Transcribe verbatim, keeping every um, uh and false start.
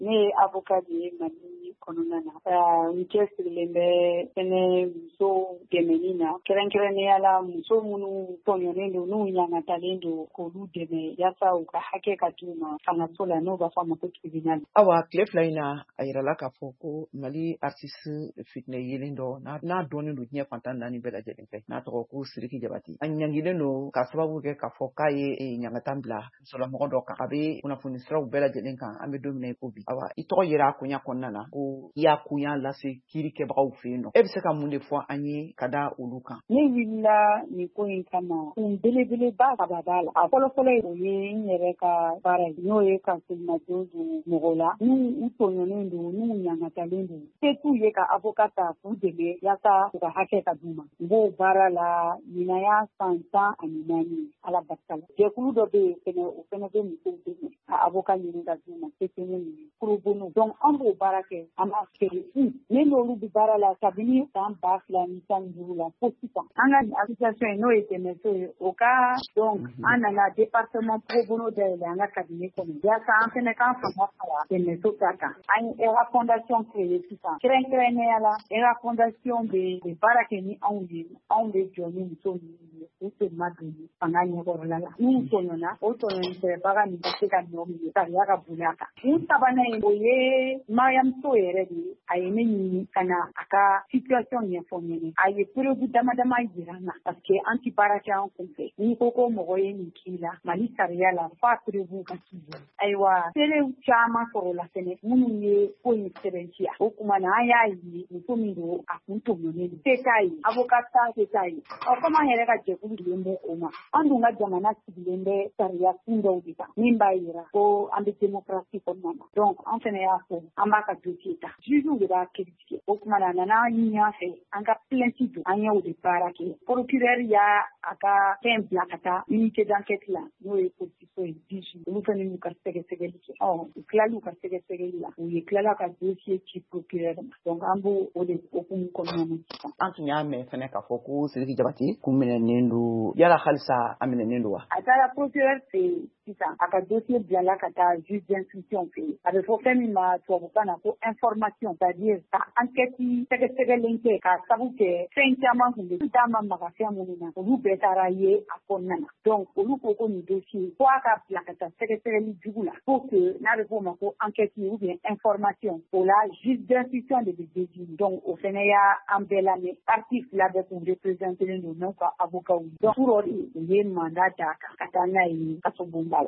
ne avocat de Mali kɔnɔna na n cɛsirilen bɛ fɛnɛ muso dɛmɛni na kɛrɛnkɛrɛnnenya la muso minnu tɔɲɔnen don n'u ɲangatalen don k'olu dɛmɛ yaasa u ka hakɛ ka d'u ma fangaso la n'o b'a fɔ a ma ko tribunal. Awa tile fila in na a yirala k'a fɔ ko Mali artiste fitinɛ yelen dɔ n'a dɔnnen don diɲɛ fantan naani bɛɛ lajɛlen fɛ n'a tɔgɔ ko Sidiki Jabate a ɲangilen don ka sababu kɛ k'a fɔ k'a ye ɲangatan bila musolamɔgɔ dɔ kan a bɛ kunnafoni siraw bɛɛ lajɛlen kan an bɛ don min na i ko bi. Awa i tɔgɔ yera a koɲa kɔnɔna na ko i y'a koɲa lase kiirikɛbagaw fɛ yen nɔ e bɛ se ka mun de fɔ an ye ka da olu kan? Ne wulila nin ko in kama kun belebeleba saba b'a la a fɔlɔfɔlɔ o ye n yɛrɛ ka baara ye n'o ye ka selimadon don mɔgɔw la n'u u tɔɲɔnen don n'u ɲangatalen don se t'u ye ka avocat ta k'u dɛmɛ yaasa u ka hakɛ ka d'u ma n b'o baara la ɲinan y'a san tan ani naani ala barika la jɛkulu dɔ bɛ yen fɛnɛ o fɛnɛ bɛ musow dɛmɛ ka avocat ɲini ka d'u ma se tɛ ne ninnu pro bono donc an b'o baara kɛ an b'a feere fu ne n'olu bɛ baara la kabini san ba fila ni tan ni duuru la fo sisan an ka association ye n'o ye dɛmɛso ye o ka donc an nana département pro bono dayɛlɛ an ka cabinet kɔnɔ yaasa an fɛnɛ k'an fanga fara dɛmɛso ta kan an ye ERA fondation créé sisan kɛrɛnkɛrɛnnenya la ERA fondation bɛ baara kɛ ni anw ye anw bɛ jɔ ni muso ninnu ye u tɛ ma don fanga ɲɛkɔrɔla la n'u tɔɲɔna o tɔɲɔnisɛbaga nin ka se ka nɔ minɛ sariya ka boli a kan kun sabanan ye o ye Mariamuso yɛrɛ de ye a ye ne ɲini ka na a ka situation ɲɛfɔ n ɲɛnɛ a ye preuve dama dama jira n na parce que an tɛ baara kɛ an kun fɛ n'i ko ko mɔgɔ ye nin k'i la Mali sariya la f'a preuve ka k'i bolo ayiwa serew caman sɔrɔ la fɛnɛ minnu ye ko in sɛbɛntiya o tuma na an y'a ye muso min don a kun tɔɲɔnen don tɛ k'a ye avocat ta tɛ k'a ye ɔ komi an yɛrɛ ka jɛkulu dilen bɛ o ma an dun ka jamana sigilen bɛ sariya kun dɔw de kan min b'a yira ko an bɛ démocratie kɔnɔna na donc an fɛnɛ y'a fɔ an b'a ka dossier ta juges de b'a critiquer o tuma na a nana an ɲini an fɛ an ka plainte don an y'o de baara kɛ procureur y'a a ka fɛn bila ka taa unité d'enquête la n'o ye police ye dix olu fɛnɛ y'u ka sɛgɛsɛgɛli kɛ ɔ u tilal'u ka sɛgɛsɛgɛli la u ye tilala ka dossier ci procureur ma donc an b'o o de hokumu kɔnɔna na sisan. An tun y'a mɛn fɛnɛ k'a fɔ ko Sidiki Jabate kun minɛnen don yala halisa a minɛnen don wa? A taara procureur fɛ yen sisan a ka dossier bilala ka taa juge d'instruction fɛ yen a bɛ fɔ fɛn min ma tubabukan na ko information c'est-à-dire ka enquête sɛgɛsɛgɛlen kɛ k'a sabu kɛ fɛn caman kun bɛ d'a ma maga fɛn minnu na olu bɛɛ taara ye a kɔnɔna na donc olu ko ko nin dossier fo a ka bila ka taa sɛgɛsɛgɛli jugu la pour que n'a bɛ fɔ o ma ko enquête ou bien information o la juge d'instruction de bɛ désigner donc o fɛnɛ y'a an bɛɛ lamɛn partie fila bɛɛ kun représentelen don n'u ka avocat donc pour o de u ye mandat d'a kan ka taa n'a ye kaso bonda la.